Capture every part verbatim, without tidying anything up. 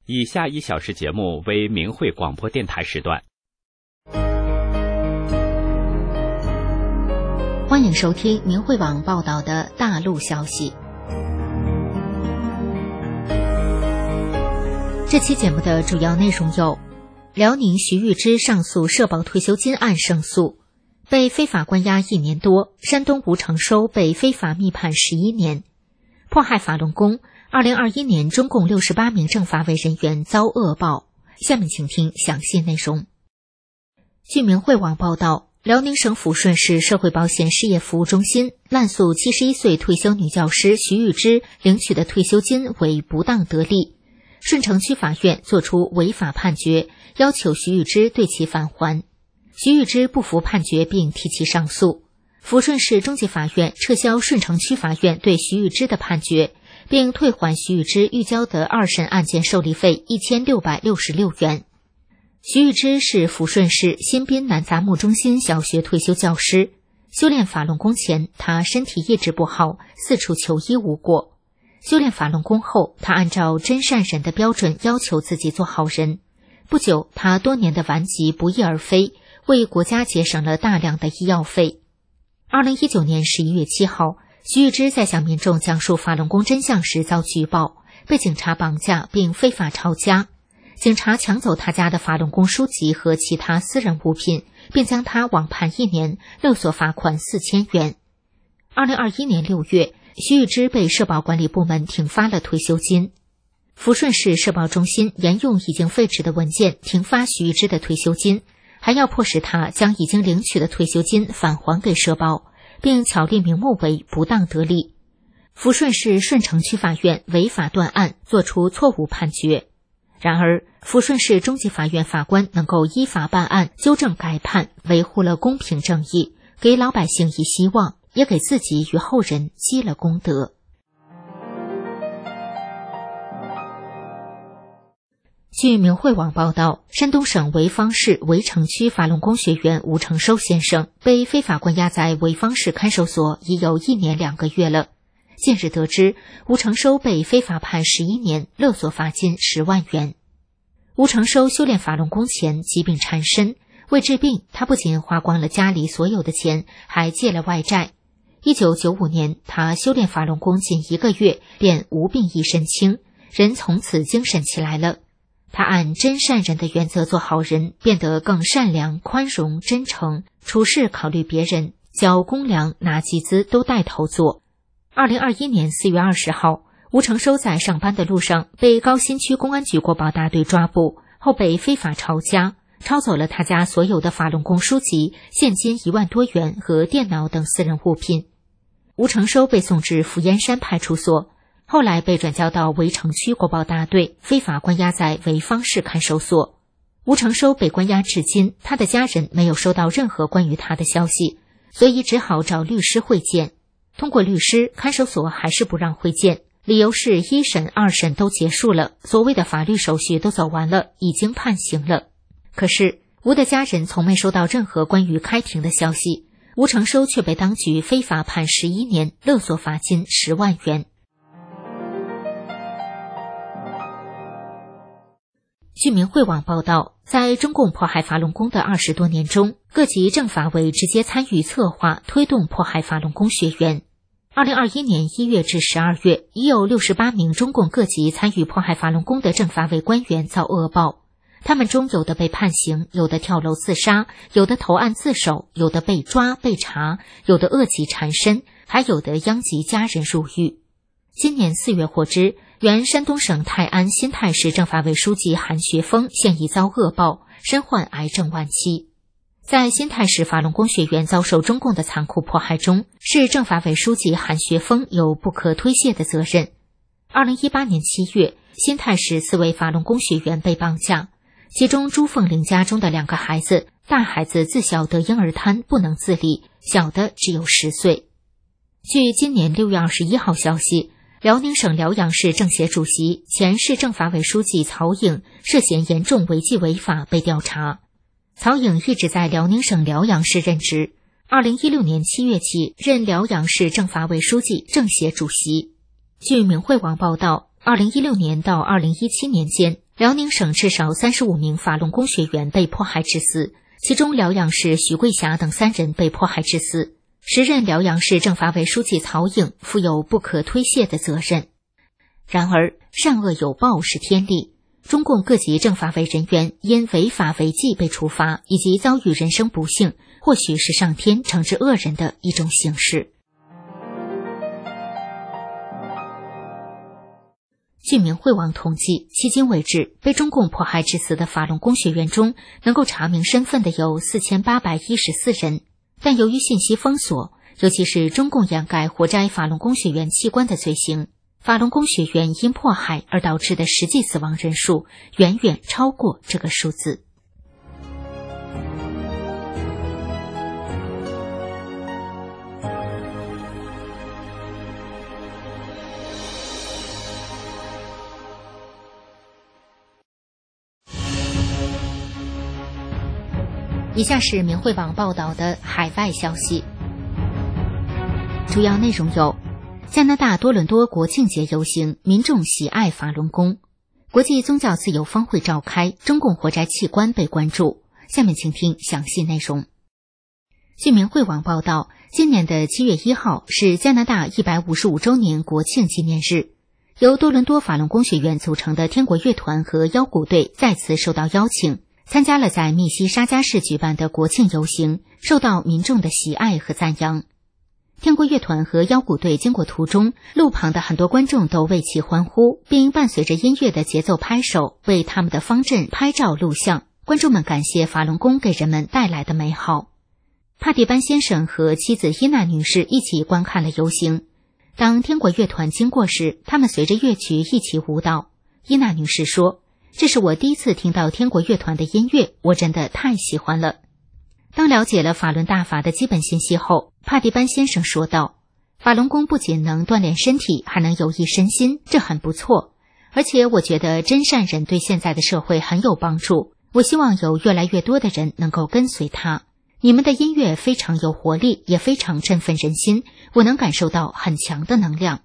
以下一小时节目为明慧广播电台时段。 欢迎收听明慧网报道的大陆消息。这期节目的主要内容有：辽宁徐玉芝上诉社保退休金案胜诉，被非法关押一年多；山东吴承收被非法密判十一年；迫害法轮功，二零二一年中共六十八名政法委人员遭恶报。下面请听详细内容。据明慧网报道，辽宁省抚顺市社会保险事业服务中心滥诉七十一岁退休女教师徐玉芝领取的退休金为不当得利，顺城区法院作出违法判决，要求徐玉芝对其返还。徐玉芝不服判决并提起上诉，抚顺市中级法院撤销顺城区法院对徐玉芝的判决，并退还徐玉芝预交的二审案件受理费一千六百六十六元。徐玉芝是抚顺市新宾南杂木中心小学退休教师，修炼法轮功前，他身体一直不好，四处求医无果。修炼法轮功后，他按照真善人的标准要求自己做好人。不久，他多年的顽疾不翼而飞，为国家节省了大量的医药费。二零一九年十一月七号，徐玉芝在向民众讲述法轮功真相时遭举报，被警察绑架并非法抄家。警察抢走他家的法轮功书籍和其他私人物品，并将他网判一年，勒索罚款四千元。二零二一年六月，徐玉芝被社保管理部门停发了退休金。抚顺市社保中心沿用已经废止的文件停发徐玉芝的退休金，还要迫使他将已经领取的退休金返还给社保，并巧立名目为不当得利。抚顺市顺城区法院违法断案，作出错误判决。然而，抚顺市中级法院法官能够依法办案，纠正改判，维护了公平正义，给老百姓以希望，也给自己与后人积了功德。据明慧网报道，山东省潍坊市潍城区法轮功学员吴承收先生被非法关押在潍坊市看守所已有一年两个月了。近日得知，吴承收被非法判十一年，勒索罚金十万元。吴承收修炼法轮功前疾病缠身，为治病，他不仅花光了家里所有的钱，还借了外债。一九九五年，他修炼法轮功仅一个月，便无病一身轻，人从此精神起来了。他按真善人的原则做好人，变得更善良、宽容、真诚，处事考虑别人，交公粮、拿集资都带头做。二零二一年四月二十号，吴承收在上班的路上被高新区公安局国保大队抓捕，后被非法抄家，抄走了他家所有的法轮功书籍、现金一万多元和电脑等私人物品。吴承收被送至福烟山派出所，后来被转交到潍城区国保大队，非法关押在潍坊市看守所。吴承收被关押至今，他的家人没有收到任何关于他的消息，所以只好找律师会见。通过律师，看守所还是不让会见，理由是一审、二审都结束了，所谓的法律手续都走完了，已经判刑了。可是吴的家人从没收到任何关于开庭的消息，吴承收却被当局非法判十一年，勒索罚金十万元。据明慧网报道，在中共迫害法轮功的二十多年中，各级政法委直接参与策划推动迫害法轮功学员。二零二一年一月至十二月，已有六十八名中共各级参与迫害法轮功的政法委官员遭恶报，他们中有的被判刑，有的跳楼自杀，有的投案自首，有的被抓被查，有的恶疾缠身，还有的殃及家人入狱。今年四月获知，原山东省泰安新泰市政法委书记韩学峰现已遭恶报，身患癌症晚期。在新泰市法轮功学员遭受中共的残酷迫害中，市政法委书记韩学峰有不可推卸的责任。二零一八年七月，新泰市四位法轮功学员被绑架，其中朱凤玲家中的两个孩子，大孩子自小得婴儿瘫不能自理，小的只有十岁。据今年六月二十一号消息，辽宁省辽阳市政协主席、前市政法委书记曹颖涉嫌严重违纪违法被调查。曹颖一直在辽宁省辽阳市任职，二零一六年七月起任辽阳市政法委书记、政协主席。据明慧网报道，二零一六年到二零一七年间， 辽宁省至少三十五名法轮功学员被迫害致死，其中辽阳市徐桂霞等三人被迫害致死。时任辽阳市政法委书记曹颖负有不可推卸的责任。然而，善恶有报是天理，中共各级政法委人员因违法违纪被处罚，以及遭遇人生不幸，或许是上天惩治恶人的一种形式。据明慧网统计，迄今为止，被中共迫害致死的法轮功学员中，能够查明身份的有四千八百一十四人。但由于信息封锁，尤其是中共掩盖活摘法轮功学员器官的罪行，法轮功学员因迫害而导致的实际死亡人数远远超过这个数字。以下是明慧网报道的海外消息，主要内容有：加拿大多伦多国庆节游行，民众喜爱法轮功；国际宗教自由峰会召开，中共活摘器官被关注。下面请听详细内容。据明慧网报道，今年的七月一号是加拿大一百五十五周年国庆纪念日，由多伦多法轮功学院组成的天国乐团和腰鼓队再次受到邀请，参加了在密西沙加市举办的国庆游行，受到民众的喜爱和赞扬。天国乐团和腰鼓队经过途中，路旁的很多观众都为其欢呼，并伴随着音乐的节奏拍手，为他们的方阵拍照录像。观众们感谢法轮功给人们带来的美好。帕蒂班先生和妻子伊娜女士一起观看了游行。当天国乐团经过时，他们随着乐曲一起舞蹈。伊娜女士说：“这是我第一次听到天国乐团的音乐，我真的太喜欢了。”当了解了法轮大法的基本信息后，帕蒂班先生说道：“法轮功不仅能锻炼身体，还能有益身心，这很不错。而且我觉得真善人对现在的社会很有帮助，我希望有越来越多的人能够跟随他。你们的音乐非常有活力，也非常振奋人心，我能感受到很强的能量。”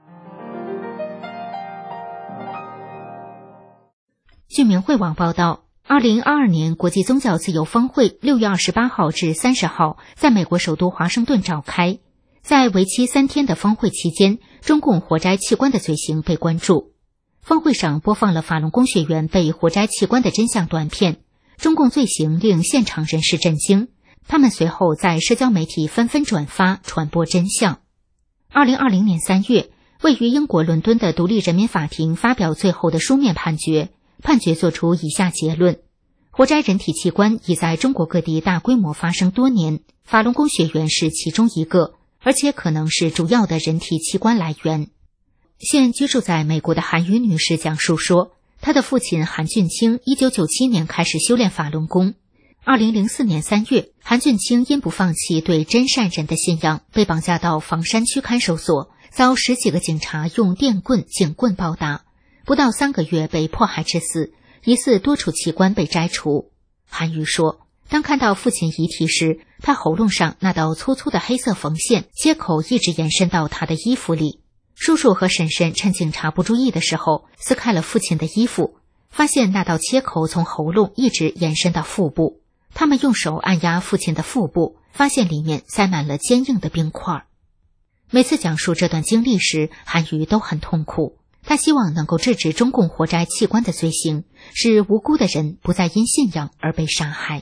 据明慧网报道，二零二二年国际宗教自由峰会六月二十八号至三十号在美国首都华盛顿召开。在为期三天的峰会期间，中共活摘器官的罪行被关注。峰会上播放了法轮功学员被活摘器官的真相短片，中共罪行令现场人士震惊，他们随后在社交媒体纷纷转发传播真相。二零二零年三月，位于英国伦敦的独立人民法庭发表最后的书面判决，判决作出以下结论：活摘人体器官已在中国各地大规模发生多年，法轮功学员是其中一个，而且可能是主要的人体器官来源。现居住在美国的韩瑜女士讲述说，她的父亲韩俊清一九九七年开始修炼法轮功。二零零四年三月，韩俊清因不放弃对真善人的信仰，被绑架到房山区看守所，遭十几个警察用电棍、警棍暴打，不到三个月被迫害致死，疑似多处器官被摘除。韩瑜说，当看到父亲遗体时，他喉咙上那道粗粗的黑色缝线切口一直延伸到他的衣服里。叔叔和婶婶趁警察不注意的时候撕开了父亲的衣服，发现那道切口从喉咙一直延伸到腹部。他们用手按压父亲的腹部，发现里面塞满了坚硬的冰块。每次讲述这段经历时，韩瑜都很痛苦。他希望能够制止中共活摘器官的罪行，使无辜的人不再因信仰而被杀害。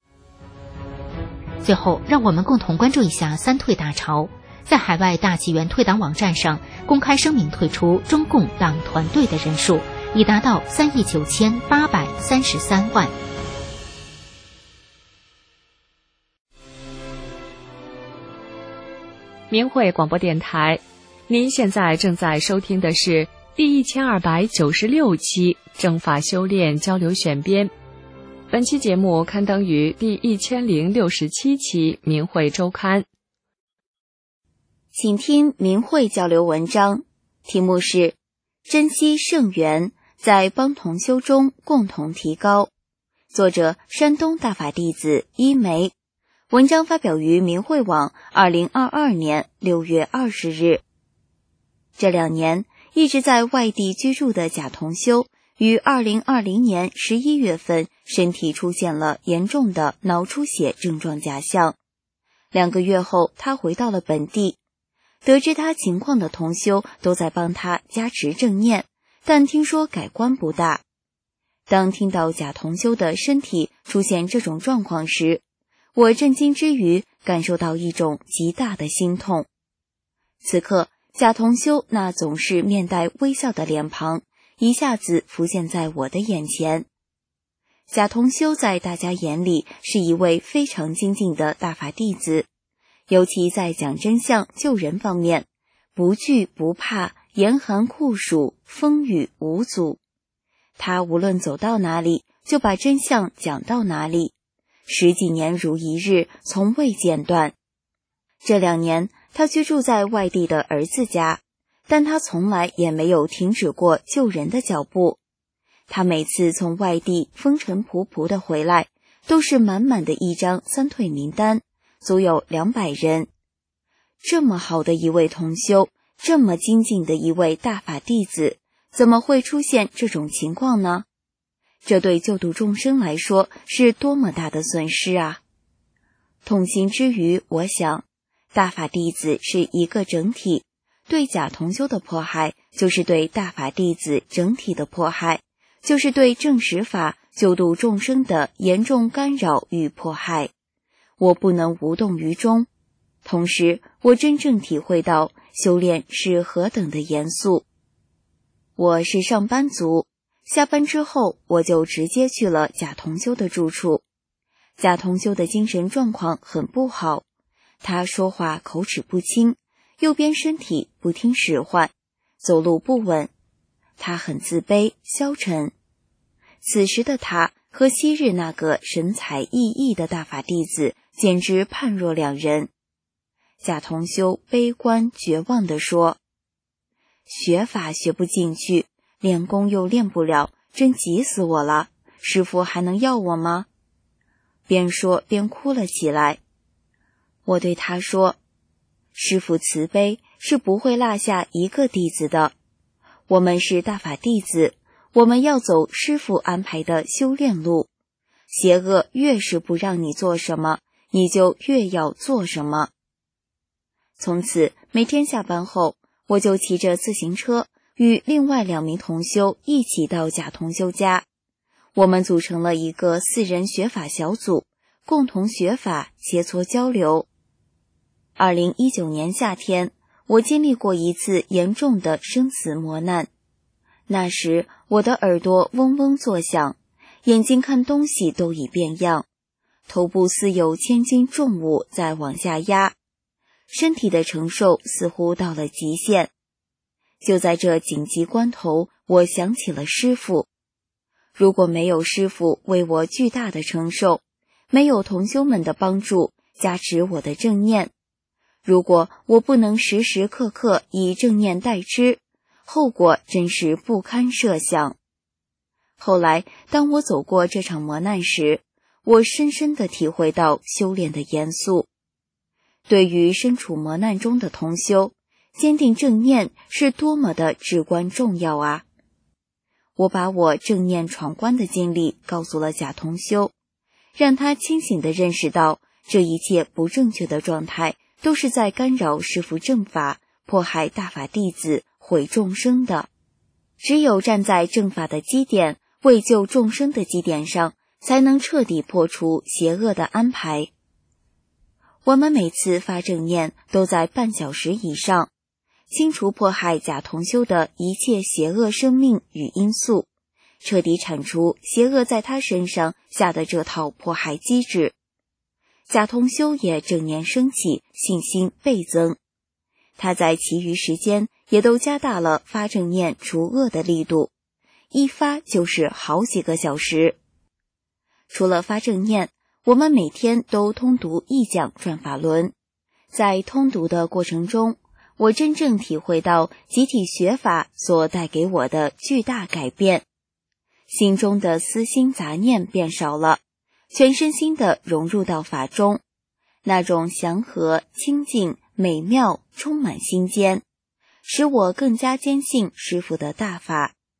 最后，让我们共同关注一下三退大潮。在海外大纪元退党网站上公开声明退出中共党团队的人数已达到三亿九千八百三十三万。 明慧广播电台，您现在正在收听的是第一千二百九十六期正法修炼交流选编。本期节目刊登于第一千零六十七期明慧周刊。 请听明慧交流文章，题目是珍惜圣缘，在帮同修中共同提高。作者山东大法弟子一梅。文章发表于明慧网二零二二年六月二十日。这两年一直在外地居住的贾同修于二零二零年十一月份身体出现了严重的脑出血症状假象。两个月后，他回到了本地。得知他情况的同修都在帮他加持正念，但听说改观不大。当听到贾同修的身体出现这种状况时，我震惊之余感受到一种极大的心痛。此刻，贾同修那总是面带微笑的脸庞一下子浮现在我的眼前。贾同修在大家眼里是一位非常精进的大法弟子，尤其在讲真相救人方面，不惧不怕，严寒酷暑，风雨无阻。他无论走到哪里，就把真相讲到哪里，十几年如一日，从未间断。这两年，他居住在外地的儿子家，但他从来也没有停止过救人的脚步。他每次从外地风尘仆仆的回来，都是满满的一张三退名单，足有两百人。这么好的一位同修，这么精进的一位大法弟子，怎么会出现这种情况呢？这对救度众生来说是多么大的损失啊！痛心之余，我想，大法弟子是一个整体，对假同修的迫害，就是对大法弟子整体的迫害，就是对正实法救度众生的严重干扰与迫害。我不能无动于衷，同时我真正体会到修炼是何等的严肃。我是上班族，下班之后我就直接去了贾同修的住处。贾同修的精神状况很不好，他说话口齿不清，右边身体不听使唤，走路不稳，他很自卑消沉。此时的他和昔日那个神采奕奕的大法弟子简直判若两人。贾同修悲观绝望地说，学法学不进去，练功又练不了，真急死我了，师父还能要我吗？边说边哭了起来。我对他说，师父慈悲，是不会落下一个弟子的。我们是大法弟子，我们要走师父安排的修炼路。邪恶越是不让你做什么，你就越要做什么。从此每天下班后，我就骑着自行车与另外两名同修一起到贾同修家。我们组成了一个四人学法小组，共同学法，切磋交流。二零一九年夏天，我经历过一次严重的生死磨难。那时我的耳朵嗡嗡作响，眼睛看东西都已变样，头部似有千斤重物在往下压，身体的承受似乎到了极限。就在这紧急关头，我想起了师父。如果没有师父为我巨大的承受，没有同修们的帮助加持我的正念，如果我不能时时刻刻以正念代之，后果真是不堪设想。后来当我走过这场磨难时，我深深地体会到修炼的严肃。对于身处磨难中的同修，坚定正念是多么的至关重要啊！我把我正念闯关的经历告诉了贾同修，让他清醒地认识到这一切不正确的状态都是在干扰师父正法，迫害大法弟子，毁众生的。只有站在正法的基点，为救众生的基点上，才能彻底破除邪恶的安排。我们每次发正念都在半小时以上，清除迫害贾同修的一切邪恶生命与因素，彻底铲除邪恶在他身上下的这套迫害机制。贾同修也正念升起，信心倍增。他在其余时间也都加大了发正念除恶的力度，一发就是好几个小时。除了发正念，我们每天都通读一讲转法轮。在通读的过程中，我真正体会到集体学法所带给我的巨大改变，心中的私心杂念变少了，全身心地融入到法中，那种祥和、清净、美妙充满心间，使我更加坚信师父的大法。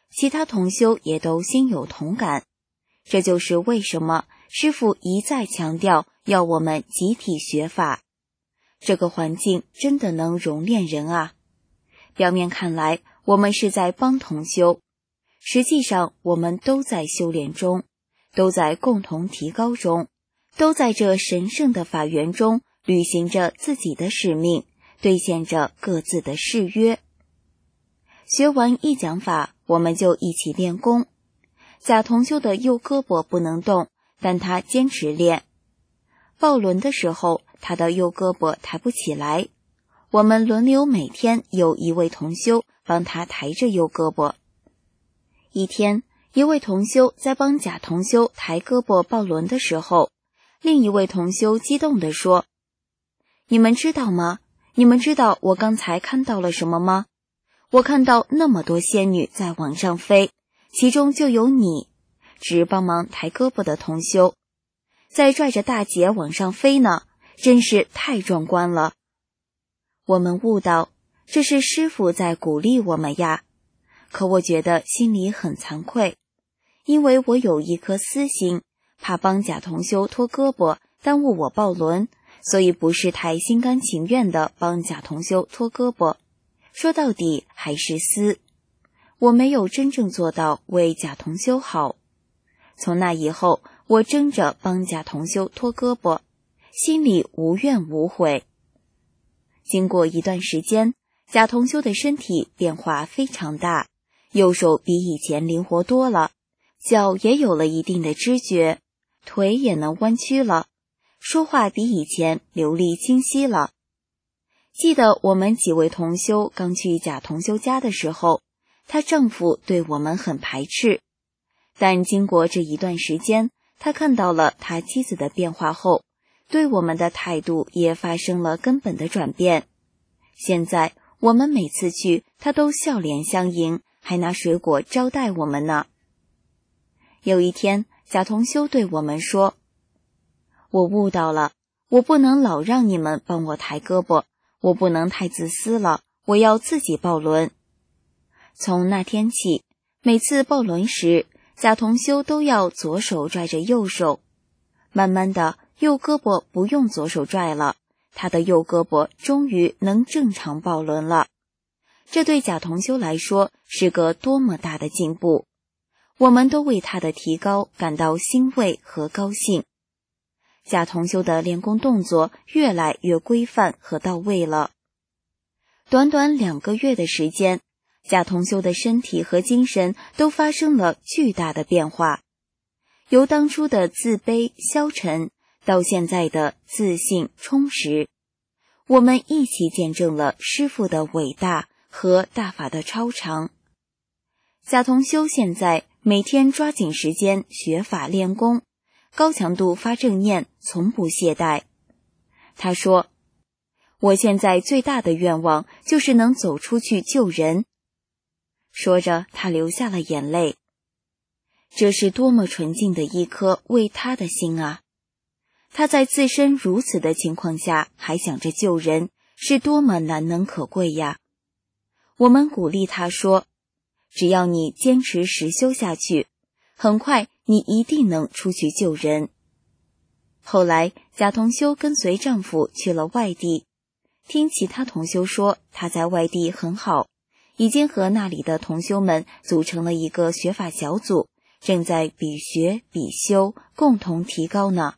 其他同修也都心有同感。这就是为什么师父一再强调要我们集体学法。这个环境真的能熔炼人啊！表面看来我们是在帮同修，实际上我们都在修炼中，都在共同提高中，都在这神圣的法缘中履行着自己的使命，兑现着各自的誓约。学完一讲法，我们就一起练功。贾同修的右胳膊不能动，但他坚持练。抱轮的时候，他的右胳膊抬不起来，我们轮流每天有一位同修帮他抬着右胳膊。一天，一位同修在帮贾同修抬胳膊抱轮的时候，另一位同修激动地说：“你们知道吗？你们知道我刚才看到了什么吗？我看到那么多仙女在往上飞，其中就有你，只帮忙抬胳膊的同修，在拽着大姐往上飞呢，真是太壮观了。”我们悟到，这是师父在鼓励我们呀。可我觉得心里很惭愧，因为我有一颗私心，怕帮贾同修脱胳膊耽误我抱轮，所以不是太心甘情愿地帮贾同修脱胳膊。说到底还是私，我没有真正做到为贾同修好。从那以后，我争着帮贾同修脱胳膊，心里无怨无悔。经过一段时间，贾同修的身体变化非常大，右手比以前灵活多了，脚也有了一定的知觉，腿也能弯曲了，说话比以前流利清晰了。记得我们几位同修刚去贾同修家的时候，她丈夫对我们很排斥，但经过这一段时间，他看到了他妻子的变化后，对我们的态度也发生了根本的转变。现在我们每次去，他都笑脸相迎，还拿水果招待我们呢。有一天，贾同修对我们说：“我悟到了，我不能老让你们帮我抬胳膊，我不能太自私了，我要自己抱轮。”从那天起，每次抱轮时，贾同修都要左手拽着右手，慢慢的，右胳膊不用左手拽了，他的右胳膊终于能正常抱轮了。这对贾同修来说是个多么大的进步，我们都为他的提高感到欣慰和高兴。贾同修的练功动作越来越规范和到位了。短短两个月的时间，贾同修的身体和精神都发生了巨大的变化，由当初的自卑消沉到现在的自信充实。我们一起见证了师父的伟大和大法的超常。贾同修现在每天抓紧时间学法练功，高强度发正念，从不懈怠。他说：“我现在最大的愿望就是能走出去救人。”说着，他流下了眼泪。这是多么纯净的一颗为他的心啊！他在自身如此的情况下还想着救人，是多么难能可贵呀！我们鼓励他说：“只要你坚持实修下去，很快你一定能出去救人。”后来，贾同修跟随丈夫去了外地，听其他同修说他在外地很好，已经和那里的同修们组成了一个学法小组，正在比学比修，共同提高呢。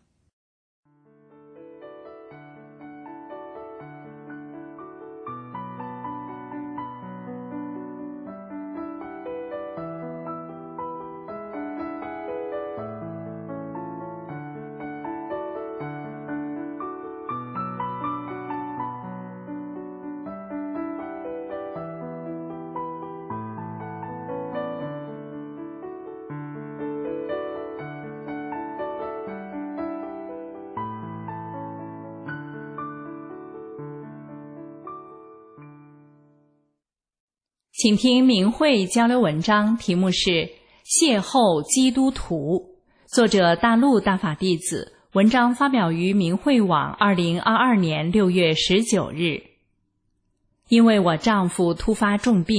请听明慧交流文章，题目是《邂逅基督徒》，作者大陆大法弟子，文章发表于明慧网二零二二年六月十九日。因为我丈夫突发重病，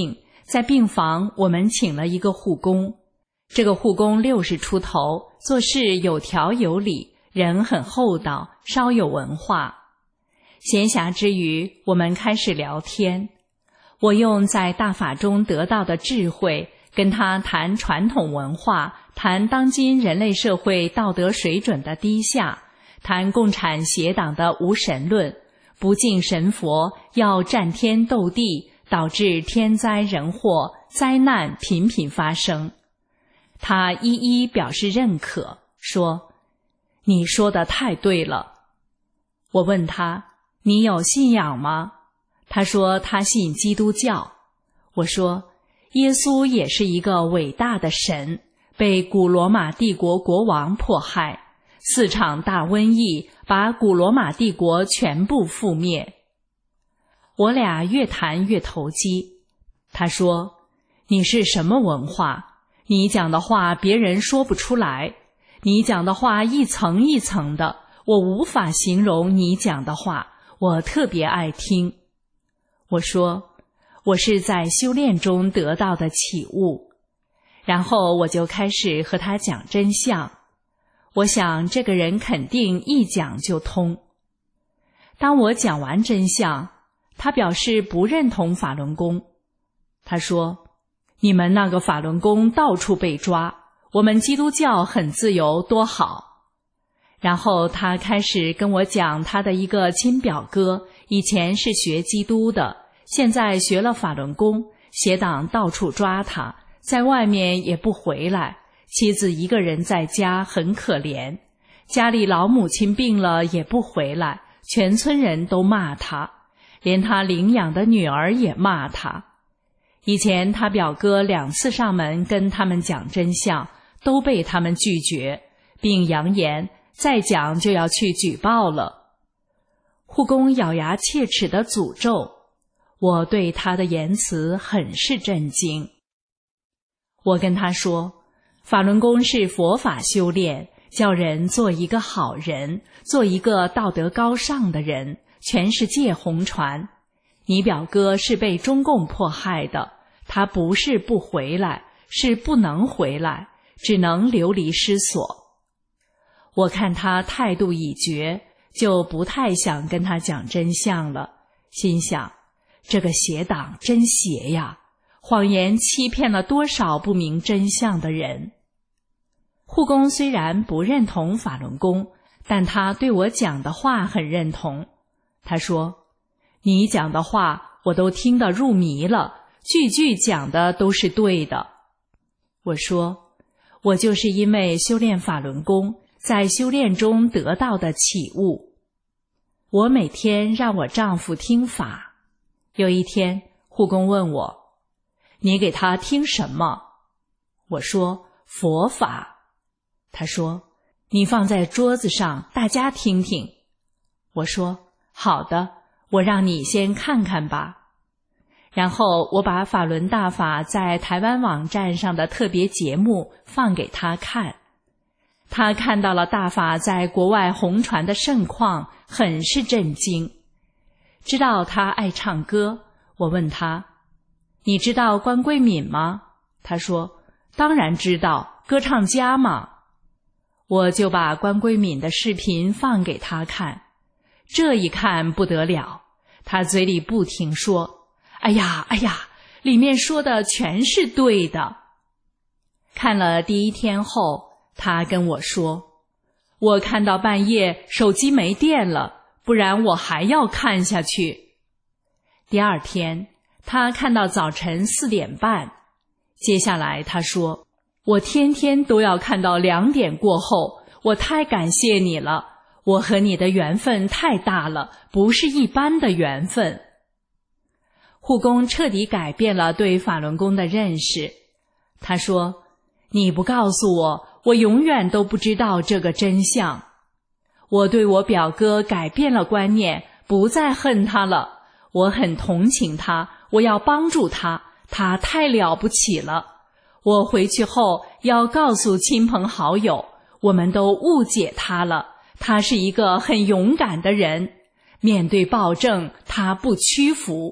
在病房我们请了一个护工，这个护工六十出头，做事有条有理，人很厚道，稍有文化。闲暇之余，我们开始聊天。我用在大法中得到的智慧，跟他谈传统文化，谈当今人类社会道德水准的低下，谈共产邪党的无神论，不敬神佛，要战天斗地，导致天灾人祸，灾难频频发生。他一一表示认可，说：你说的太对了。我问他：你有信仰吗？他说他信基督教。我说耶稣也是一个伟大的神，被古罗马帝国国王迫害，四场大瘟疫把古罗马帝国全部覆灭。我俩越谈越投机。他说：你是什么文化？你讲的话别人说不出来，你讲的话一层一层的，我无法形容你讲的话，我特别爱听。我说我是在修炼中得到的启悟。然后我就开始和他讲真相。我想这个人肯定一讲就通。当我讲完真相，他表示不认同法轮功。他说：你们那个法轮功到处被抓，我们基督教很自由，多好。然后他开始跟我讲他的一个亲表哥，以前是学基督的，现在学了法轮功，邪党到处抓他，在外面也不回来，妻子一个人在家很可怜，家里老母亲病了也不回来，全村人都骂他，连他领养的女儿也骂他。以前他表哥两次上门跟他们讲真相，都被他们拒绝，并扬言再讲就要去举报了。护工咬牙切齿地诅咒，我对他的言辞很是震惊。我跟他说，法轮功是佛法修炼，叫人做一个好人，做一个道德高尚的人，全世界弘传。你表哥是被中共迫害的，他不是不回来，是不能回来，只能流离失所。我看他态度已决，就不太想跟他讲真相了，心想这个邪党真邪呀，谎言欺骗了多少不明真相的人。护工虽然不认同法轮功，但他对我讲的话很认同。他说，你讲的话我都听得入迷了，句句讲的都是对的。我说，我就是因为修炼法轮功，在修炼中得到的启悟。我每天让我丈夫听法。有一天，护工问我，你给他听什么？我说，佛法。他说，你放在桌子上，大家听听。我说，好的，我让你先看看吧。然后我把法轮大法在台湾网站上的特别节目放给他看。他看到了大法在国外弘传的盛况，很是震惊。知道他爱唱歌，我问他，你知道关桂敏吗？他说，当然知道，歌唱家嘛。我就把关桂敏的视频放给他看。这一看不得了，他嘴里不停说，哎呀哎呀，里面说的全是对的。看了第一天后，他跟我说，我看到半夜手机没电了，不然我还要看下去。第二天，他看到早晨四点半。接下来他说，我天天都要看到两点过后，我太感谢你了，我和你的缘分太大了，不是一般的缘分。护工彻底改变了对法轮功的认识。他说，你不告诉我，我永远都不知道这个真相。我对我表哥改变了观念，不再恨他了，我很同情他，我要帮助他，他太了不起了。我回去后要告诉亲朋好友，我们都误解他了，他是一个很勇敢的人，面对暴政他不屈服。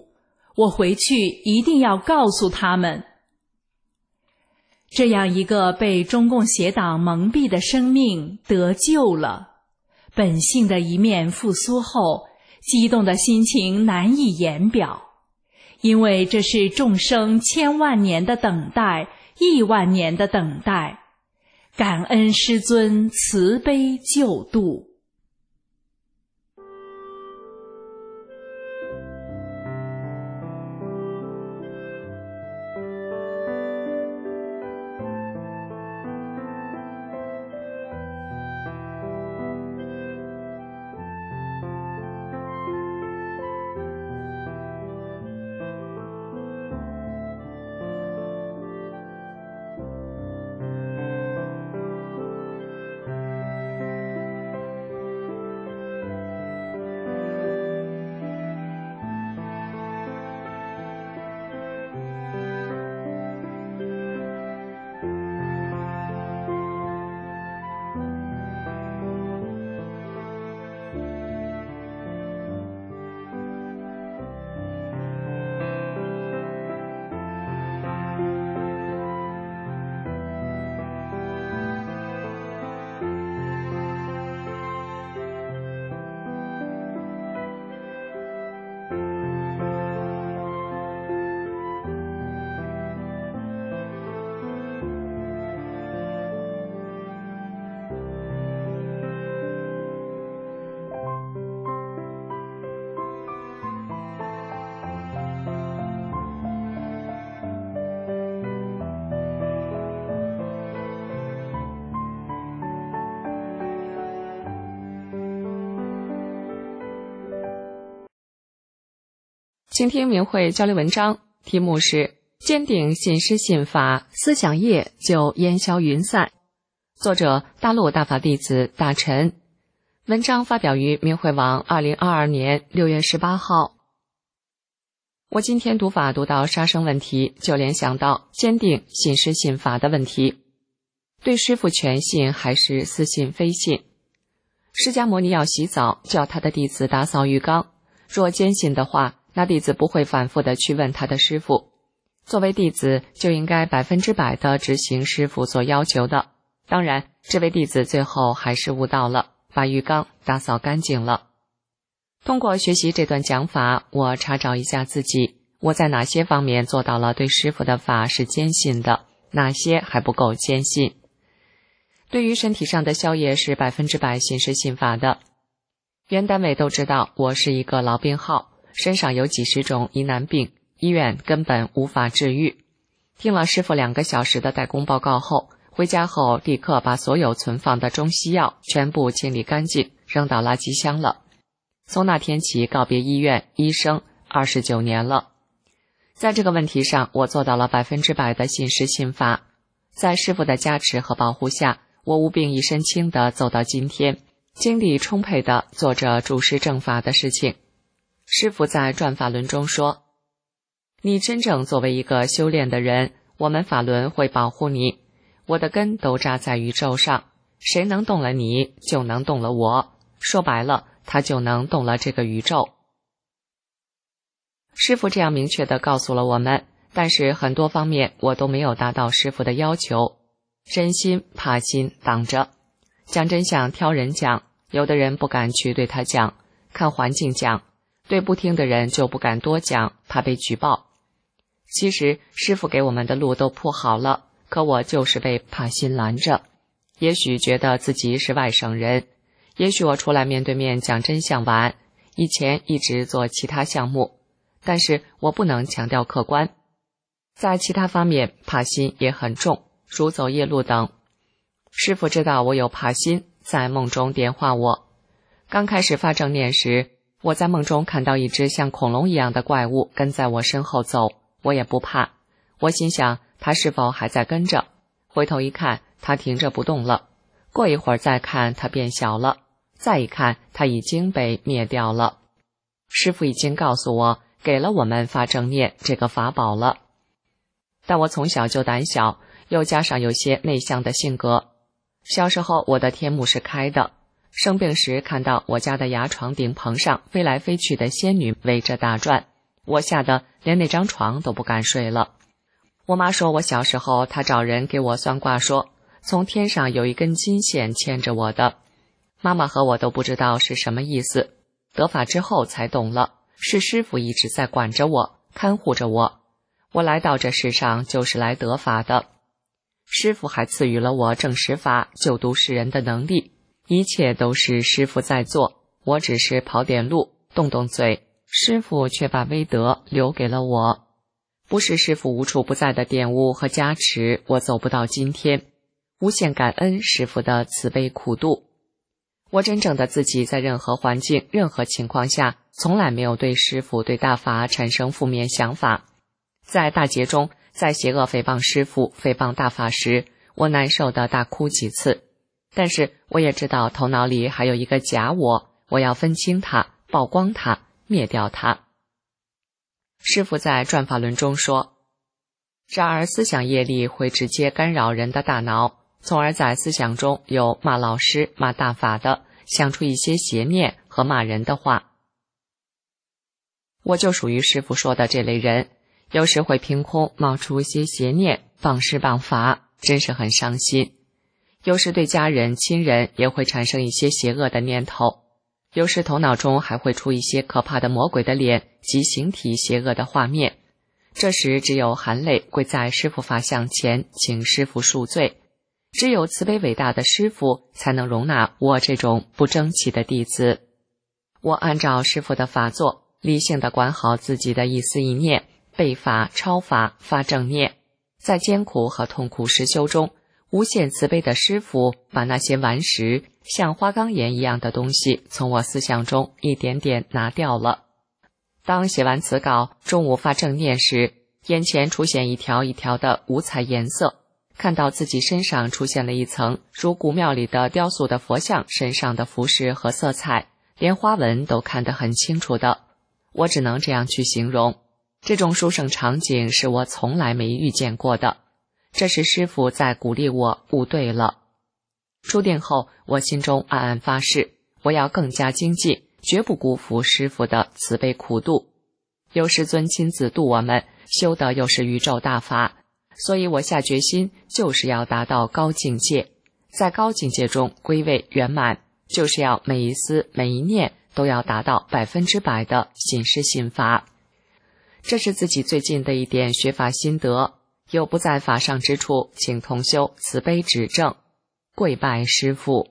我回去一定要告诉他们。这样一个被中共邪党蒙蔽的生命得救了，本性的一面复苏后，激动的心情难以言表，因为这是众生千万年的等待，亿万年的等待，感恩师尊慈悲救度。 请听明慧交流文章，题目是坚定信师信法，思想业就烟消云散。作者大陆大法弟子大臣。文章发表于明慧网二零二二年六月十八号。我今天读法读到杀生问题，就联想到坚定信师信法的问题。对师父全信还是似信非信？释迦牟尼要洗澡，叫他的弟子打扫浴缸，若坚信的话，那弟子不会反复的去问他的师父。作为弟子，就应该百分之百的执行师父所要求的。当然，这位弟子最后还是悟到了，把浴缸打扫干净了。通过学习这段讲法，我查找一下自己，我在哪些方面做到了对师父的法是坚信的，哪些还不够坚信。对于身体上的消业是百分之百信师信法的。原单位都知道我是一个老病号，身上有几十种疑难病，医院根本无法治愈。听了师父两个小时的代工报告后，回家后立刻把所有存放的中西药全部清理干净，扔到垃圾箱了。从那天起告别医院、医生，二十九年了。在这个问题上，我做到了百分之百的信师信法。在师父的加持和保护下，我无病一身轻地走到今天，精力充沛地做着主持正法的事情。师父在转法轮中说，你真正作为一个修炼的人，我们法轮会保护你。我的根都扎在宇宙上，谁能动了你，就能动了我。说白了，他就能动了这个宇宙。师父这样明确地告诉了我们，但是很多方面我都没有达到师父的要求。真心怕心挡着，讲真相挑人讲，有的人不敢去对他讲，看环境讲，对不听的人就不敢多讲，怕被举报。其实师父给我们的路都铺好了，可我就是被怕心拦着。也许觉得自己是外省人，也许我出来面对面讲真相晚，以前一直做其他项目，但是我不能强调客观。在其他方面怕心也很重，如走夜路等。师父知道我有怕心，在梦中点化我。刚开始发正念时，我在梦中看到一只像恐龙一样的怪物跟在我身后走，我也不怕。我心想他是否还在跟着，回头一看，他停着不动了。过一会儿再看，他变小了，再一看，他已经被灭掉了。师父已经告诉我，给了我们发正念这个法宝了。但我从小就胆小，又加上有些内向的性格。小时候我的天目是开的，生病时看到我家的牙床顶棚上飞来飞去的仙女围着打转， 我吓得连那张床都不敢睡了。我妈说我小时候她找人给我算卦，说从天上有一根金线牵着我的。妈妈和我都不知道是什么意思，得法之后才懂了，是师父一直在管着我，看护着我。我来到这世上就是来得法的。师父还赐予了我正实法、救度世人的能力，一切都是师父在做，我只是跑点路，动动嘴，师父却把威德留给了我。不是师父无处不在的点悟和加持，我走不到今天。无限感恩师父的慈悲苦度。我真正的自己在任何环境、任何情况下，从来没有对师父、对大法产生负面想法。在大劫中，在邪恶诽谤师父、诽谤大法时，我难受的大哭几次。但是我也知道头脑里还有一个假我，我要分清它，曝光它，灭掉它。师父在转法轮中说，然而思想业力会直接干扰人的大脑，从而在思想中有骂老师、骂大法的，想出一些邪念和骂人的话。我就属于师父说的这类人，有时会凭空冒出一些邪念，谤师谤法，真是很伤心。有时对家人、亲人也会产生一些邪恶的念头，有时头脑中还会出一些可怕的魔鬼的脸及形体邪恶的画面。这时只有含泪跪在师父法像前，请师父恕罪。只有慈悲伟大的师父才能容纳我这种不争气的弟子。我按照师父的法做，理性地管好自己的一思一念，背法、抄法、发正念。在艰苦和痛苦实修中，无限慈悲的师父把那些顽石像花岗岩一样的东西从我思想中一点点拿掉了。当写完词稿，中午发正念时，眼前出现一条一条的五彩颜色，看到自己身上出现了一层如古庙里的雕塑的佛像身上的服饰和色彩，连花纹都看得很清楚的。我只能这样去形容，这种殊胜场景是我从来没遇见过的。这是师父在鼓励我悟对了。出定后，我心中暗暗发誓，我要更加精进，绝不辜负师父的慈悲苦度。有师尊亲自度我们，修的又是宇宙大法，所以我下决心就是要达到高境界，在高境界中归位圆满，就是要每一思每一念都要达到百分之百的信师信法。这是自己最近的一点学法心得，有不在法上之处，请同修慈悲指正，跪拜师父。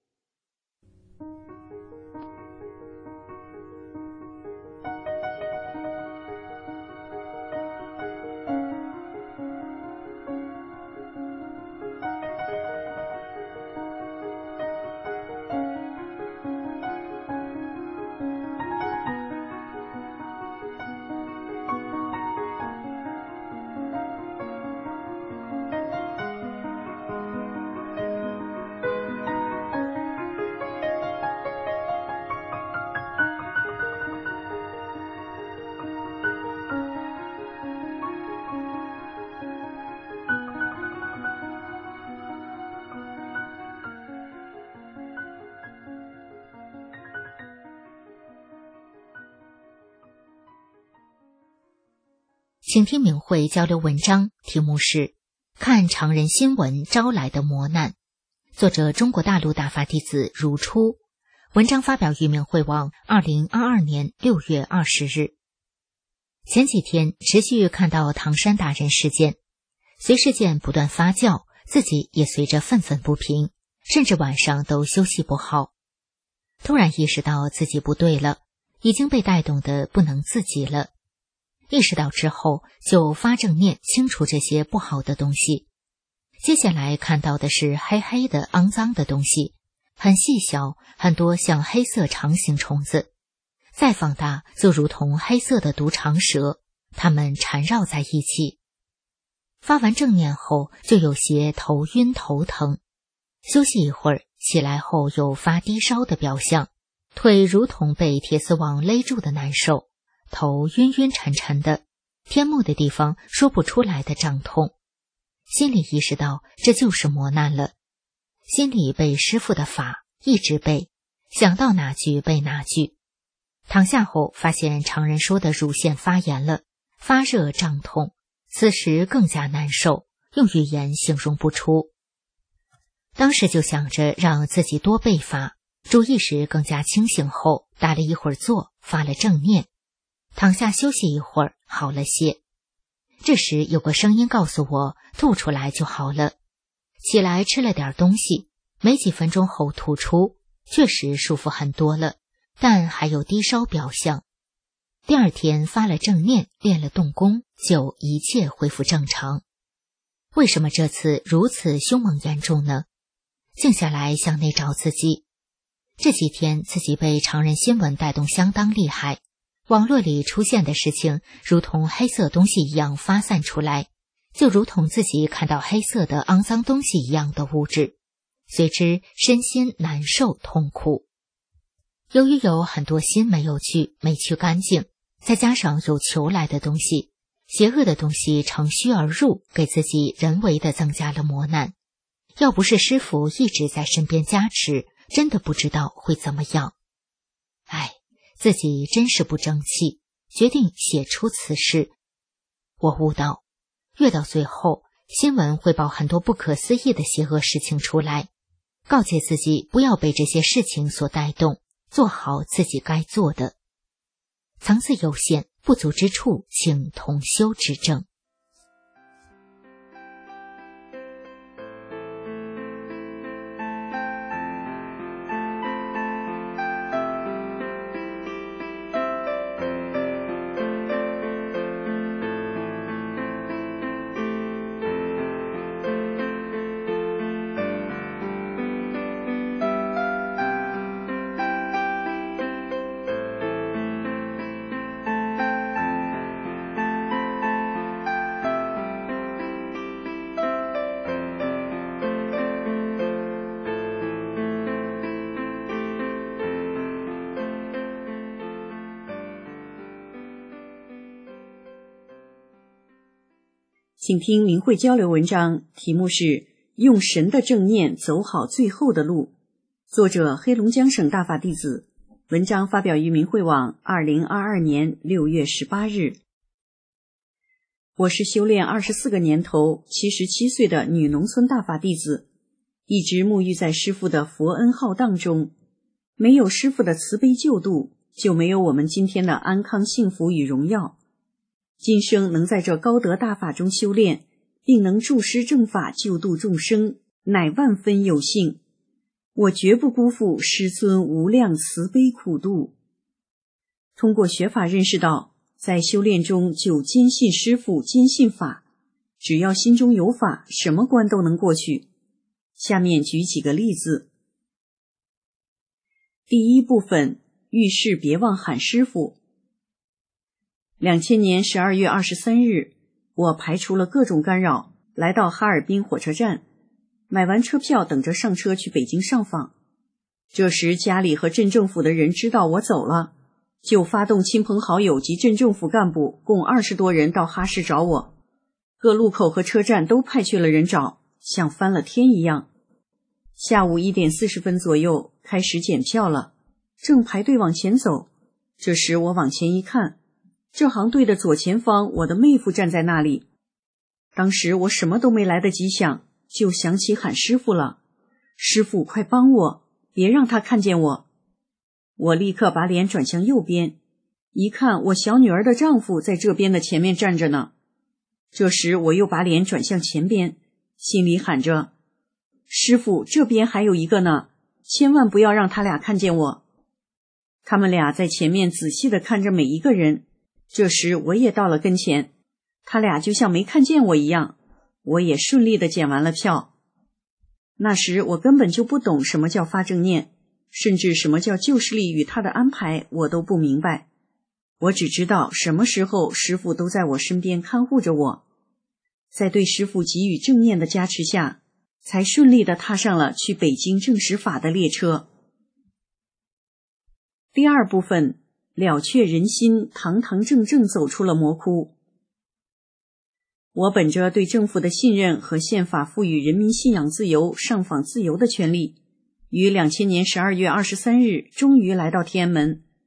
请听明慧交流文章，题目是看常人新闻招来的磨难，作者中国大陆大法弟子如初，文章发表于明慧网二零二二年六月二十日。前几天持续看到唐山打人事件，随事件不断发酵，自己也随着愤愤不平，甚至晚上都休息不好。突然意识到自己不对了，已经被带动得不能自己了。意识到之后，就发正念清除这些不好的东西。接下来看到的是黑黑的肮脏的东西，很细小，很多像黑色长形虫子，再放大就如同黑色的毒长蛇，它们缠绕在一起。发完正念后，就有些头晕头疼，休息一会儿，起来后有发低烧的表象，腿如同被铁丝网勒住的难受，头晕晕沉沉的，天目的地方说不出来的胀痛。心里意识到这就是磨难了，心里背师父的法，一直背，想到哪句背哪句。 躺下后发现常人说的乳腺发炎了，发热胀痛，此时更加难受，用语言形容不出。当时就想着让自己多背法，注意时更加清醒后，打了一会儿坐，发了正念，躺下休息一会儿，好了些。这时有个声音告诉我，吐出来就好了。起来吃了点东西，没几分钟后吐出，确实舒服很多了，但还有低烧表象。第二天发了正念，练了动功，就一切恢复正常。为什么这次如此凶猛严重呢？静下来向内找自己。这几天自己被常人新闻带动相当厉害，网络里出现的事情如同黑色东西一样发散出来，就如同自己看到黑色的肮脏东西一样的物质，随之身心难受痛苦。由于有很多心没有去，没去干净，再加上有求来的东西，邪恶的东西乘虚而入，给自己人为的增加了磨难。要不是师父一直在身边加持，真的不知道会怎么样。唉，自己真是不争气，决定写出此事。我悟到，越到最后，新闻会报很多不可思议的邪恶事情出来，告诫自己不要被这些事情所带动，做好自己该做的。层次有限，不足之处，请同修指正。 请听明慧交流文章，题目是用神的正念走好最后的路，作者黑龙江省大法弟子，文章发表于明慧网二零二二年六月十八日。我是修炼二十四个年头七十七岁的女农村大法弟子，一直沐浴在师父的佛恩浩荡中，没有师父的慈悲救度，就没有我们今天的安康幸福与荣耀。今生能在这高德大法中修炼，并能助师正法救度众生，乃万分有幸。我绝不辜负师尊无量慈悲苦度。通过学法认识到，在修炼中就坚信师父，坚信法，只要心中有法，什么关都能过去。下面举几个例子。第一部分，遇事别忘喊师父。两千年十二月二十三日，我排除了各种干扰，来到哈尔滨火车站，买完车票等着上车去北京上访。这时家里和镇政府的人知道我走了，就发动亲朋好友及镇政府干部共二十多人到哈市找我，各路口和车站都派去了人找，像翻了天一样。下午一点四十分左右开始检票了，正排队往前走，这时我往前一看，这行队的左前方，我的妹夫站在那里。当时我什么都没来得及想，就想起喊师父了。师父，快帮我，别让他看见我。我立刻把脸转向右边，一看我小女儿的丈夫在这边的前面站着呢。这时我又把脸转向前边，心里喊着，师父，这边还有一个呢，千万不要让他俩看见我。他们俩在前面仔细地看着每一个人。这时我也到了跟前，他俩就像没看见我一样，我也顺利地检完了票。那时我根本就不懂什么叫发正念，甚至什么叫救世力与他的安排我都不明白。我只知道什么时候师父都在我身边看护着我。在对师父给予正念的加持下，才顺利地踏上了去北京证实法的列车。第二部分，了却人心，堂堂正正走出了魔窟。我本着对政府的信任和宪法赋予人民信仰自由、上访自由的权利，于两千年十二月二十三日终于来到天安门。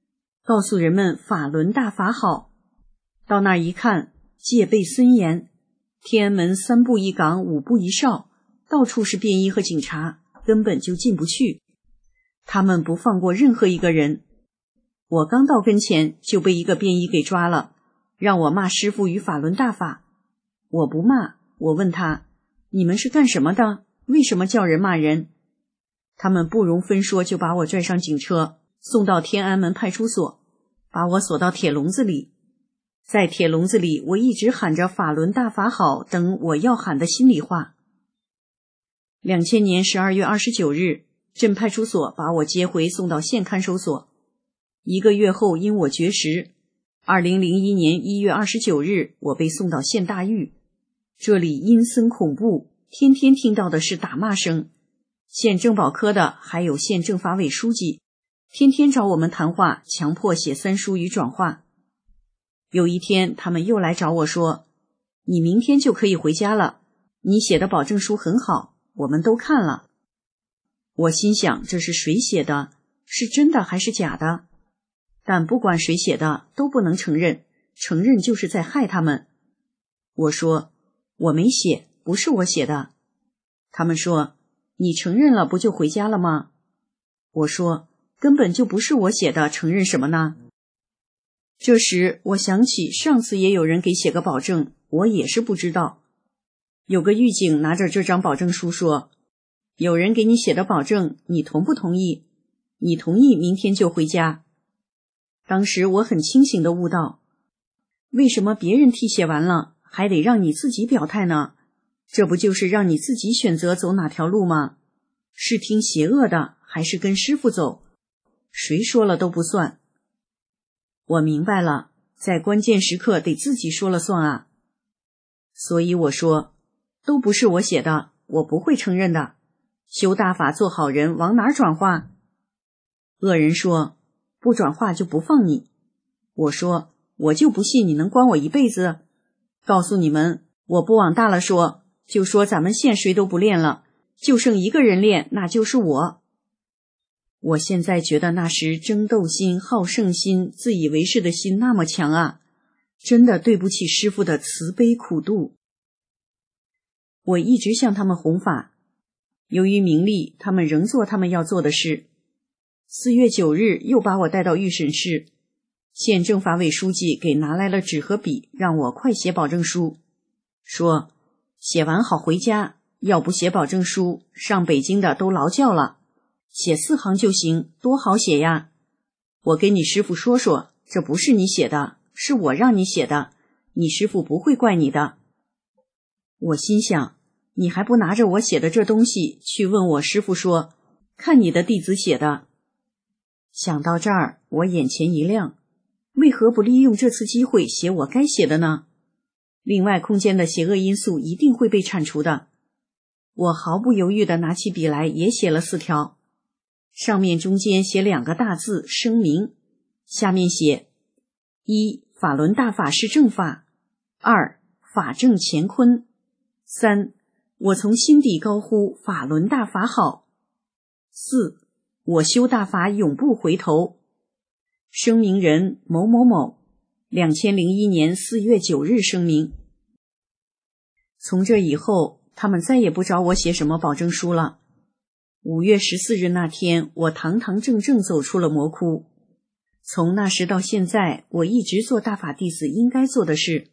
告诉人们法轮大法好。到那儿一看，戒备森严，天安门三步一岗，五步一哨，到处是便衣和警察，根本就进不去。他们不放过任何一个人。我刚到跟前就被一个便衣给抓了，让我骂师父与法轮大法。我不骂，我问他，你们是干什么的？为什么叫人骂人？他们不容分说就把我拽上警车，送到天安门派出所，把我锁到铁笼子里。在铁笼子里，我一直喊着法轮大法好等我要喊的心里话。两千年十二月二十九日，镇派出所把我接回送到县看守所。一个月后因我绝食，二零零一年一月二十九日，我被送到县大狱。这里阴森恐怖，天天听到的是打骂声。县政保科的还有县政法委书记，天天找我们谈话，强迫写三书与转化。有一天他们又来找我说，你明天就可以回家了，你写的保证书很好，我们都看了。我心想，这是谁写的？是真的还是假的？但不管谁写的都不能承认，承认就是在害他们。我说，我没写，不是我写的。他们说，你承认了不就回家了吗？我说，根本就不是我写的，承认什么呢？这时我想起上次也有人给写个保证，我也是不知道。有个狱警拿着这张保证书说，有人给你写的保证，你同不同意？你同意明天就回家。当时我很清醒地悟到，为什么别人替写完了还得让你自己表态呢？这不就是让你自己选择走哪条路吗？是听邪恶的还是跟师父走？谁说了都不算。我明白了，在关键时刻得自己说了算啊。所以我说，都不是我写的，我不会承认的。修大法做好人，往哪儿转化？恶人说，不转化就不放你。我说，我就不信你能关我一辈子。告诉你们，我不往大了说，就说咱们县谁都不练了，就剩一个人练，那就是我。我现在觉得那时争斗心、好胜心、自以为是的心那么强啊，真的对不起师父的慈悲苦度。我一直向他们弘法，由于名利，他们仍做他们要做的事。四月九日又把我带到预审室，县政法委书记给拿来了纸和笔，让我快写保证书，说写完好回家，要不写保证书，上北京的都劳教了。写四行就行，多好写呀！我跟你师父说说，这不是你写的，是我让你写的，你师父不会怪你的。我心想，你还不拿着我写的这东西去问我师父说，看你的弟子写的。想到这儿，我眼前一亮，为何不利用这次机会写我该写的呢？另外空间的邪恶因素一定会被铲除的。我毫不犹豫地拿起笔来，也写了四条。上面中间写两个大字声明，下面写一法轮大法是正法，二法正乾坤，三我从心底高呼法轮大法好，四我修大法永不回头。声明人某某某，两千零一年四月九日声明。从这以后，他们再也不找我写什么保证书了。五月十四日那天，我堂堂正正走出了魔窟。从那时到现在，我一直做大法弟子应该做的事。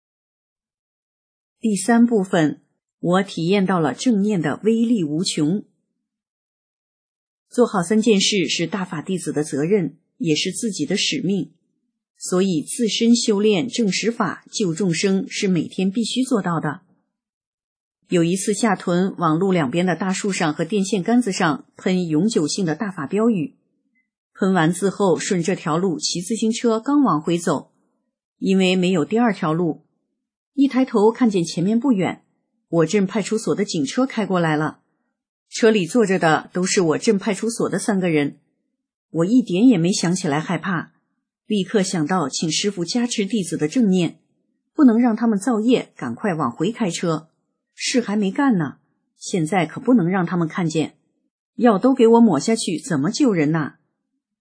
第三部分，我体验到了正念的威力无穷。做好三件事是大法弟子的责任，也是自己的使命，所以自身修炼正实法救众生是每天必须做到的。有一次下屯往路两边的大树上和电线杆子上喷永久性的大法标语，喷完字后顺这条路骑自行车刚往回走，因为没有第二条路，一抬头看见前面不远，我镇派出所的警车开过来了，车里坐着的都是我镇派出所的三个人。我一点也没想起来害怕，立刻想到请师父加持弟子的正念，不能让他们造业，赶快往回开车。事还没干呢，现在可不能让他们看见，药都给我抹下去，怎么救人呐？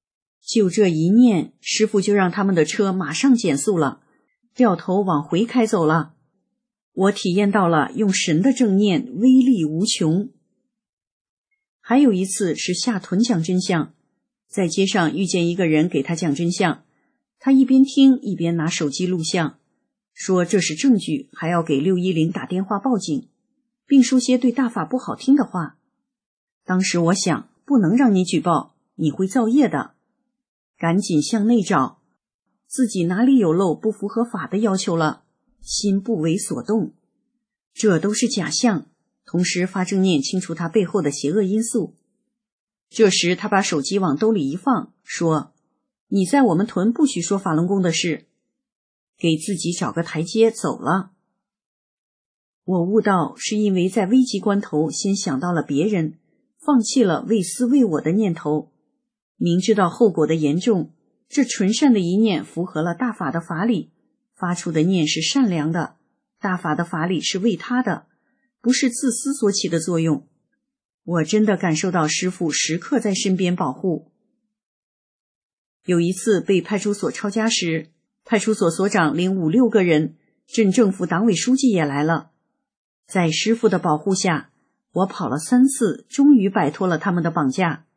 就这一念，师父就让他们的车马上减速了，掉头往回开走了。我体验到了用神的正念威力无穷。还有一次是下屯讲真相，在街上遇见一个人给他讲真相，他一边听一边拿手机录像，说这是证据，还要给六一零打电话报警，并说些对大法不好听的话。当时我想，不能让你举报，你会造业的，赶紧向内找，自己哪里有漏不符合法的要求了，心不为所动。这都是假象，同时发正念清除他背后的邪恶因素。这时他把手机往兜里一放，说，你在我们屯不许说法轮功的事，给自己找个台阶走了。我悟到是因为在危急关头先想到了别人，放弃了为私为我的念头，明知道后果的严重，这纯善的一念符合了大法的法理，发出的念是善良的，大法的法理是为他的，不是自私所起的作用。我真的感受到师父时刻在身边保护。有一次被派出所抄家时，派出所所长领五六个人，镇政府党委书记也来了。在师父的保护下，我跑了三次，终于摆脱了他们的绑架。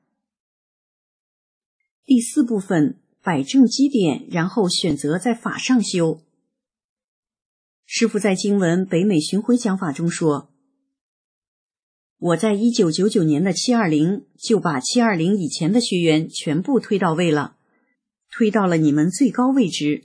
第四部分，摆正基点，然后选择在法上修。师父在经文北美巡回讲法中说，我在一九九九年的七二零就把七二零以前的学员全部推到位了，推到了你们最高位置。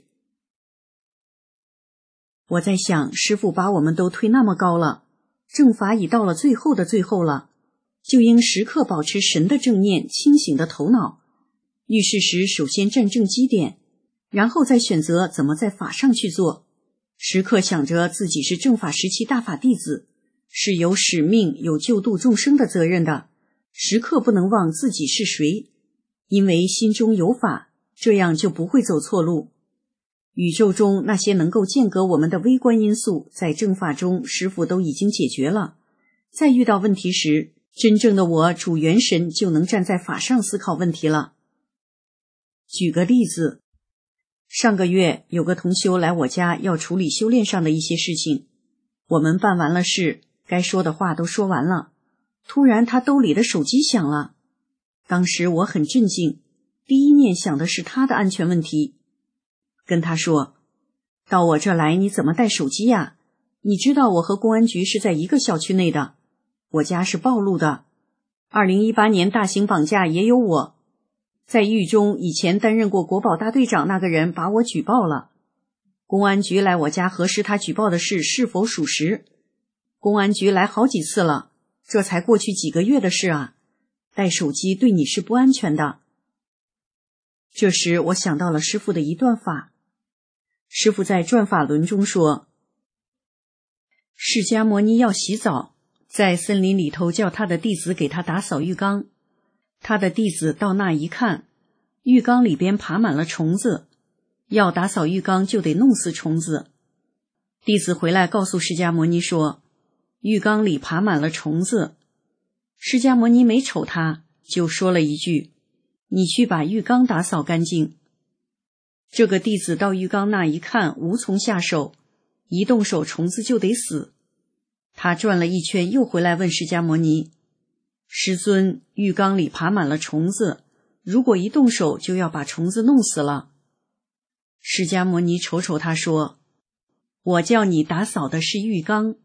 我在想，师父把我们都推那么高了，正法已到了最后的最后了，就应时刻保持神的正念，清醒的头脑。遇事时首先站正基点，然后再选择怎么在法上去做。时刻想着自己是正法时期大法弟子，是有使命有救度众生的责任的，时刻不能忘自己是谁，因为心中有法，这样就不会走错路。宇宙中那些能够间隔我们的微观因素，在正法中师父都已经解决了。在遇到问题时，真正的我主元神就能站在法上思考问题了。举个例子，上个月有个同修来我家要处理修炼上的一些事情，我们办完了事，该说的话都说完了，突然他兜里的手机响了。当时我很震惊，第一念想的是他的安全问题，跟他说，到我这来你怎么带手机呀？你知道我和公安局是在一个小区内的，我家是暴露的，二零一八年大型绑架也有我，在狱中以前担任过国保大队长那个人把我举报了，公安局来我家核实他举报的事是否属实，公安局来好几次了，这才过去几个月的事啊，带手机对你是不安全的。这时我想到了师父的一段法，师父在转法轮中说，释迦牟尼要洗澡，在森林里头叫他的弟子给他打扫浴缸，他的弟子到那一看，浴缸里边爬满了虫子，要打扫浴缸就得弄死虫子。弟子回来告诉释迦牟尼说，浴缸里爬满了虫子。释迦牟尼没瞅他，就说了一句，你去把浴缸打扫干净。这个弟子到浴缸那一看，无从下手，一动手虫子就得死。他转了一圈又回来问释迦牟尼，师尊，浴缸里爬满了虫子，如果一动手就要把虫子弄死了。释迦牟尼瞅瞅他说，我叫你打扫的是浴缸。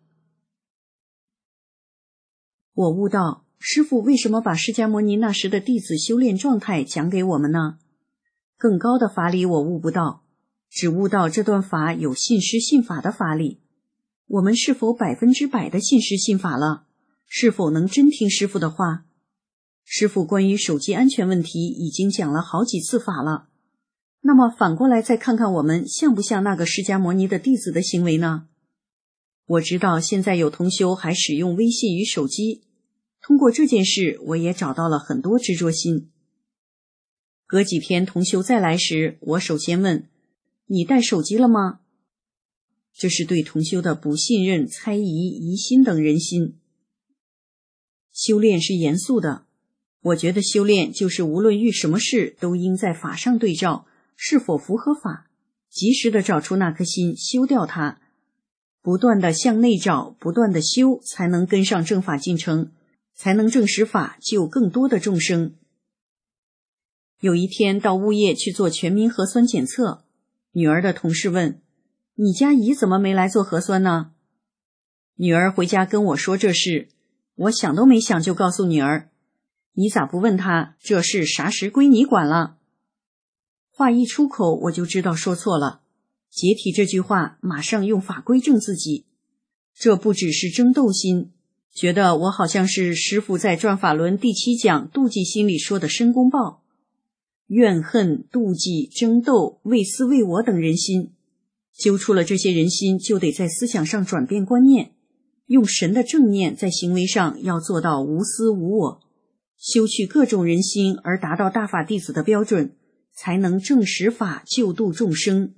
我悟到师父为什么把释迦牟尼那时的弟子修炼状态讲给我们呢？更高的法理我悟不到，只悟到这段法有信师信法的法理。我们是否百分之百的信师信法了？是否能真听师父的话？师父关于手机安全问题已经讲了好几次法了，那么反过来再看看我们像不像那个释迦牟尼的弟子的行为呢？我知道现在有同修还使用微信与手机，通过这件事我也找到了很多执着心。隔几天同修再来时，我首先问，你带手机了吗？这是对同修的不信任、猜疑、疑心等人心。修炼是严肃的， 我觉得修炼就是无论遇什么事都应在法上对照，是否符合法，及时的找出那颗心，修掉它，不断的向内找，不断的修，才能跟上正法进程，才能证实法，救更多的众生。有一天到物业去做全民核酸检测，女儿的同事问，你家姨怎么没来做核酸呢？女儿回家跟我说这事，我想都没想就告诉女儿，你咋不问她，这事啥时归你管了？话一出口我就知道说错了，解体这句话马上用法归正自己。这不只是争斗心，觉得我好像是师父在转法轮第七讲妒忌心里说的申公豹，怨恨、妒忌、争斗、为私为我等人心，揪出了这些人心，就得在思想上转变观念，用神的正念在行为上要做到无私无我，修去各种人心，而达到大法弟子的标准，才能证实法，救度众生。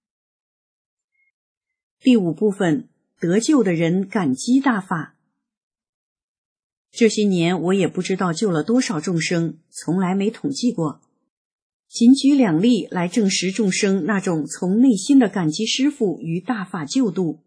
第五部分，得救的人感激大法。这些年我也不知道救了多少众生，从来没统计过，仅举两例来证实众生那种从内心的感激师父与大法救度。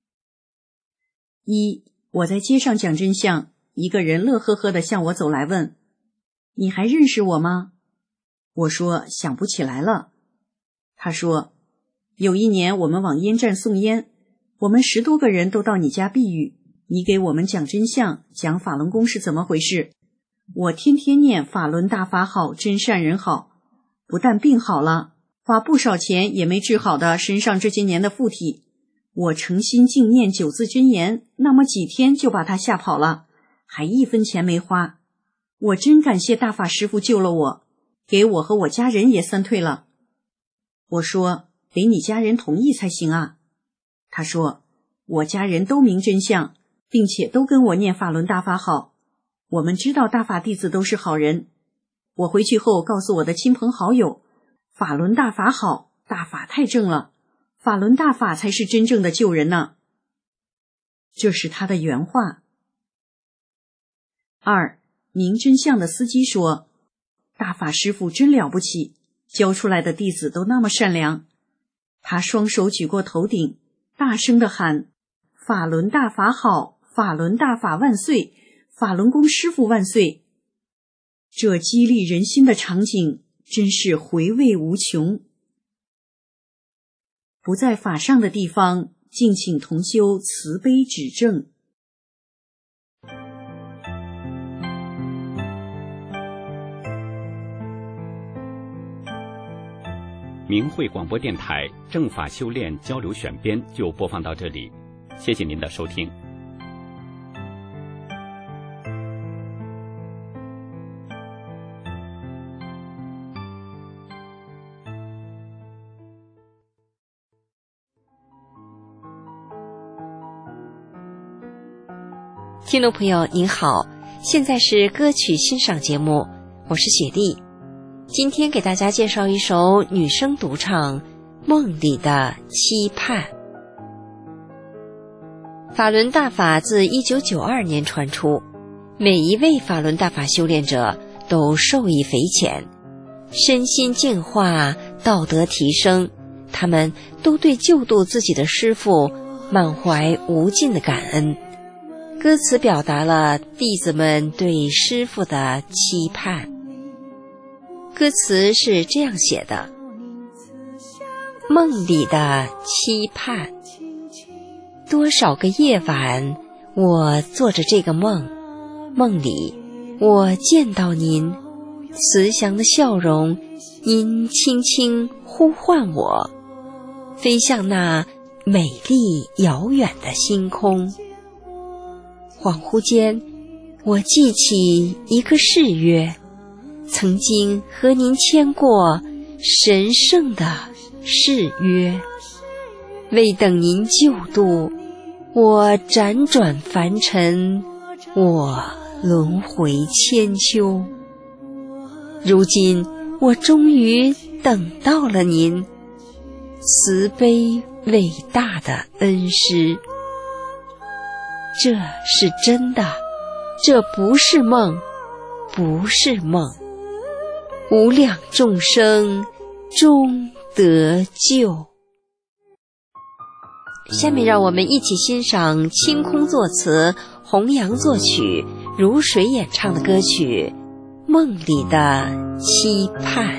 一，我在街上讲真相，一个人乐呵呵地向我走来问，你还认识我吗？我说想不起来了。他说，有一年我们往烟站送烟，我们十多个人都到你家避雨，你给我们讲真相，讲法轮功是怎么回事。我天天念法轮大法好，真善人好，不但病好了，花不少钱也没治好的身上这些年的附体，我诚心静念九字真言，那么几天就把他吓跑了，还一分钱没花。我真感谢大法师父救了我，给我和我家人也三退了。我说，得你家人同意才行啊。他说，我家人都明真相，并且都跟我念法轮大法好，我们知道大法弟子都是好人。我回去后告诉我的亲朋好友，法轮大法好，大法太正了，法轮大法才是真正的救人呢。这是他的原话。二，明真相的司机说，大法师父真了不起，教出来的弟子都那么善良。他双手举过头顶，大声地喊，法轮大法好，法轮大法万岁，法轮功师父万岁。这激励人心的场景真是回味无穷。不在法上的地方，敬请同修慈悲指正。 明慧广播电台正法修炼交流选编就播放到这里，谢谢您的收听。 听众朋友您好，现在是歌曲欣赏节目，我是雪莉。今天给大家介绍一首女声独唱《梦里的期盼》。法轮大法自一九九二年传出，每一位法轮大法修炼者都受益匪浅，身心净化，道德提升，他们都对救度自己的师父满怀无尽的感恩。歌词表达了弟子们对师父的期盼。歌词是这样写的：梦里的期盼，多少个夜晚我做着这个梦，梦里我见到您慈祥的笑容，您轻轻呼唤我，飞向那美丽遥远的星空。恍惚间，我记起一个誓约，曾经和您签过神圣的誓约。为等您救度，我辗转凡尘，我轮回千秋。如今我终于等到了您，慈悲伟大的恩师。这是真的，这不是梦， 不是梦，无量众生终得救。下面让我们一起欣赏清空作词、弘扬作曲、如水演唱的歌曲《梦里的期盼》。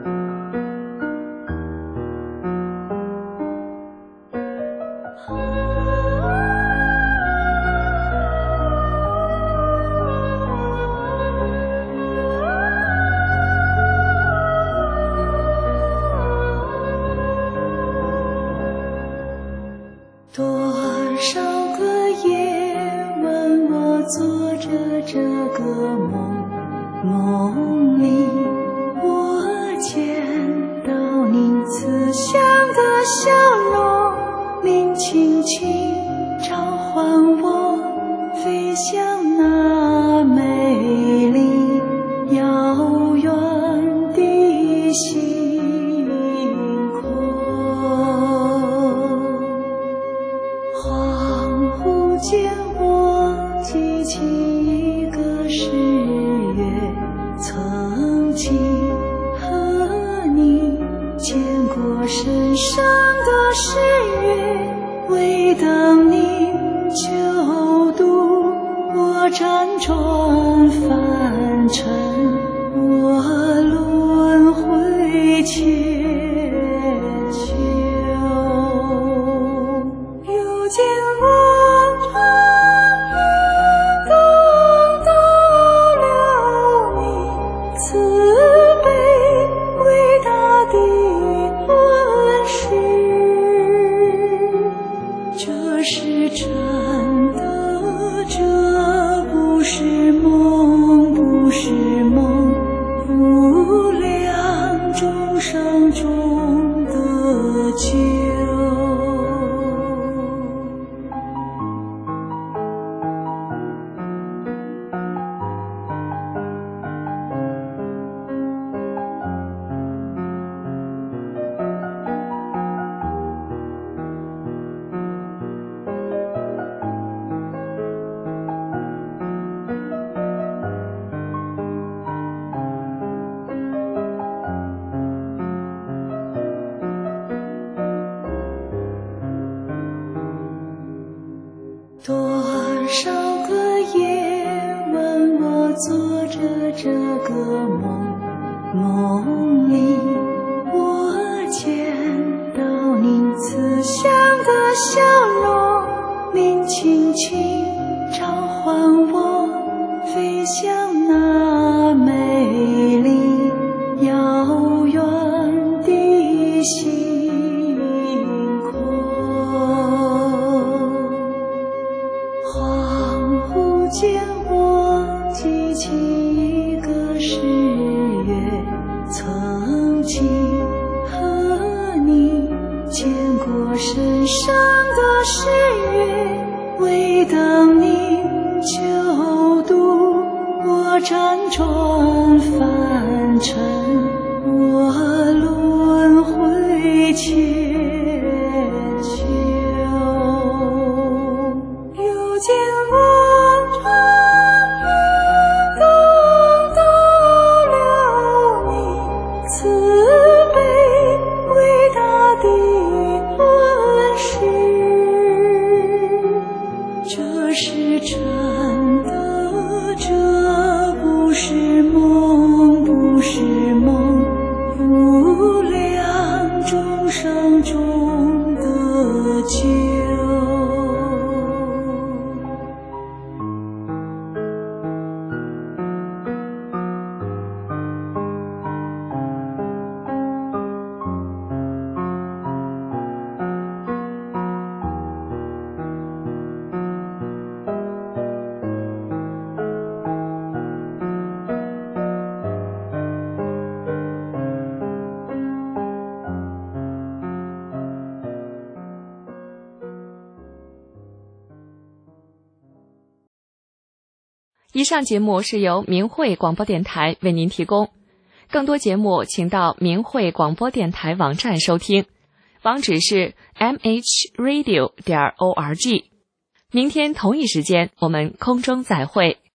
以上节目是由明慧广播电台为您提供，更多节目请到明慧广播电台网站收听，网址是 m h radio 点 org。明天同一时间我们空中再会。